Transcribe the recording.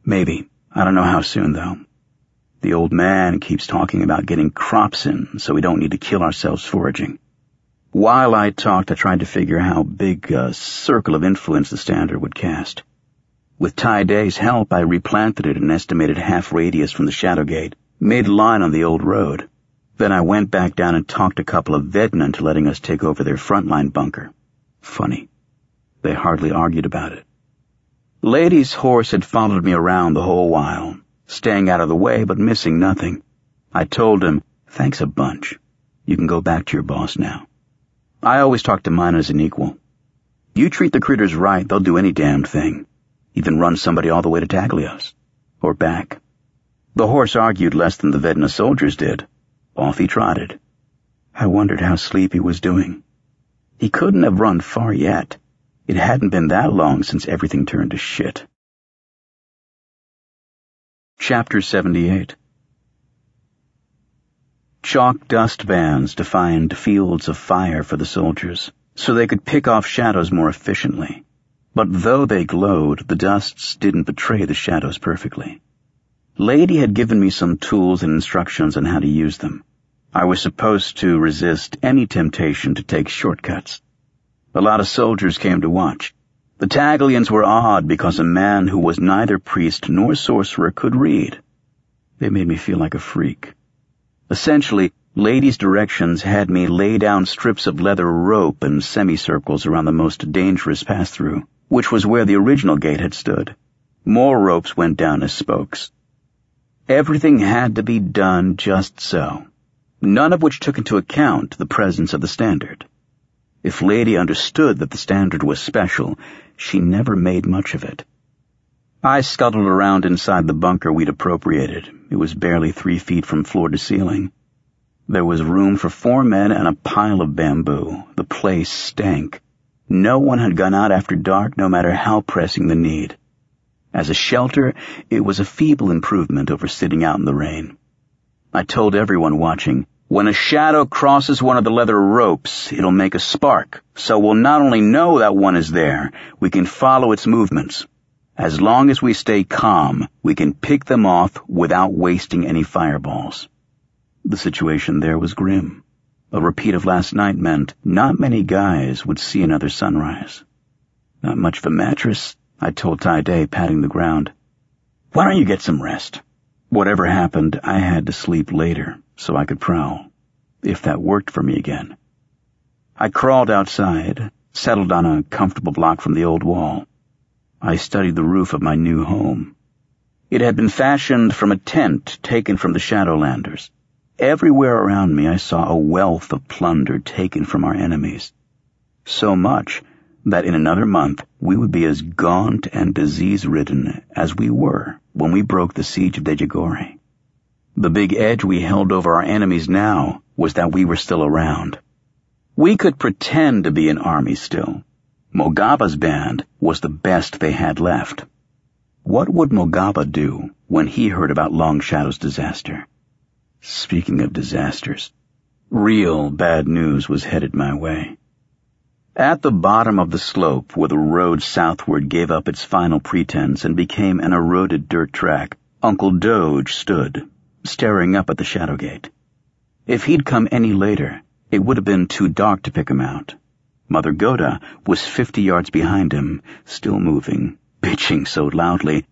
Maybe. I don't know how soon, though. The old man keeps talking about getting crops in so we don't need to kill ourselves foraging. While I talked, I tried to figure how big a circle of influence the Standard would cast. With Ty Day's help, I replanted it an estimated half radius from the Shadowgate, mid-line on the old road. Then I went back down and talked a couple of Vedna into letting us take over their frontline bunker. Funny. They hardly argued about it. Lady's horse had followed me around the whole while, staying out of the way but missing nothing. I told him, "Thanks a bunch. You can go back to your boss now. I always talk to mine as an equal. You treat the critters right, they'll do any damned thing. Even run somebody all the way to Taglios. Or back." The horse argued less than the Vedna soldiers did. Off he trotted. I wondered how Sleepy was doing. He couldn't have run far yet. It hadn't been that long since everything turned to shit. Chapter 78. Chalk dust bands defined fields of fire for the soldiers, so they could pick off shadows more efficiently. But though they glowed, the dusts didn't betray the shadows perfectly. Lady had given me some tools and instructions on how to use them. I was supposed to resist any temptation to take shortcuts. A lot of soldiers came to watch. The Taglians were awed because a man who was neither priest nor sorcerer could read. They made me feel like a freak. Essentially, Lady's directions had me lay down strips of leather rope in semicircles around the most dangerous pass-through, which was where the original gate had stood. More ropes went down as spokes. Everything had to be done just so, none of which took into account the presence of the Standard. If Lady understood that the Standard was special, she never made much of it. I scuttled around inside the bunker we'd appropriated. It was barely 3 feet from floor to ceiling. There was room for 4 men and a pile of bamboo. The place stank. No one had gone out after dark, no matter how pressing the need. As a shelter, it was a feeble improvement over sitting out in the rain. I told everyone watching, "When a shadow crosses one of the leather ropes, it'll make a spark, so we'll not only know that one is there, we can follow its movements. As long as we stay calm, we can pick them off without wasting any fireballs." The situation there was grim. A repeat of last night meant not many guys would see another sunrise. "Not much of a mattress," I told Ty Day, patting the ground. "Why don't you get some rest?" Whatever happened, I had to sleep later so I could prowl, if that worked for me again. I crawled outside, settled on a comfortable block from the old wall. I studied the roof of my new home. It had been fashioned from a tent taken from the Shadowlanders. Everywhere around me I saw a wealth of plunder taken from our enemies. So much that in another month we would be as gaunt and disease-ridden as we were when we broke the siege of Dejagore. The big edge we held over our enemies now was that we were still around. We could pretend to be an army still. Mogaba's band was the best they had left. What would Mogaba do when he heard about Long Shadow's disaster? Speaking of disasters, real bad news was headed my way. At the bottom of the slope, where the road southward gave up its final pretense and became an eroded dirt track, Uncle Doge stood, staring up at the Shadowgate. If he'd come any later, it would have been too dark to pick him out. Mother Goda was 50 yards behind him, still moving, bitching so loudly